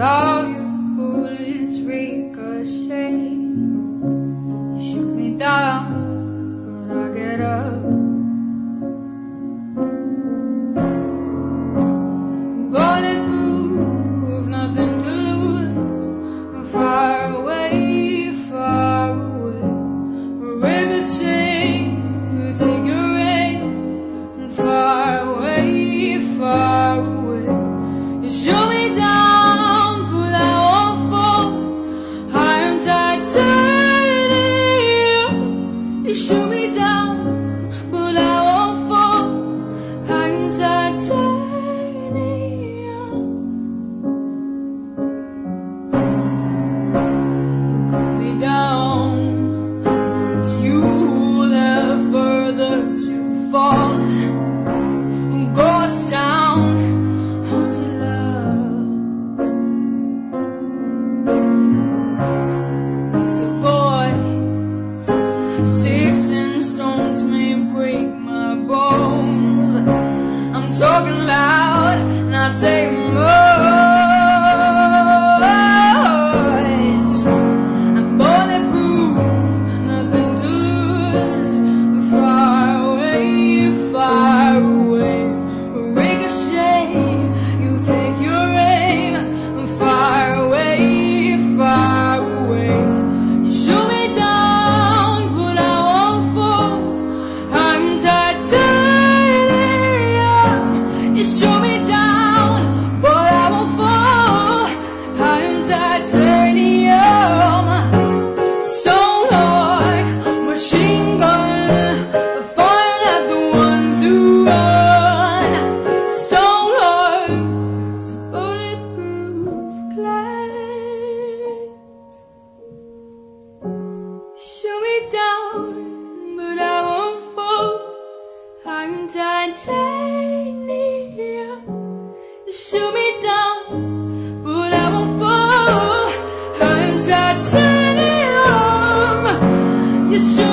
all your bullets ricochet. You shoot me down, but I get up. Bulletproof, nothing to lose. I'm far away, far away. Ricochet, you take your aim. I'm far away, far away. You shoot me down, but I won't fall. I am titanium. You shoot me down, but I won't fall. I am titanium. Down, it's you that are further to fall. Ghost sound, haunted love. It's a voice, sticks and stones may break my bones. I'm talking loud and I say more. Shoot me down, but I won't fall. I'm titanium. Shoot me down, but I won't fall. I'm titanium. You shoot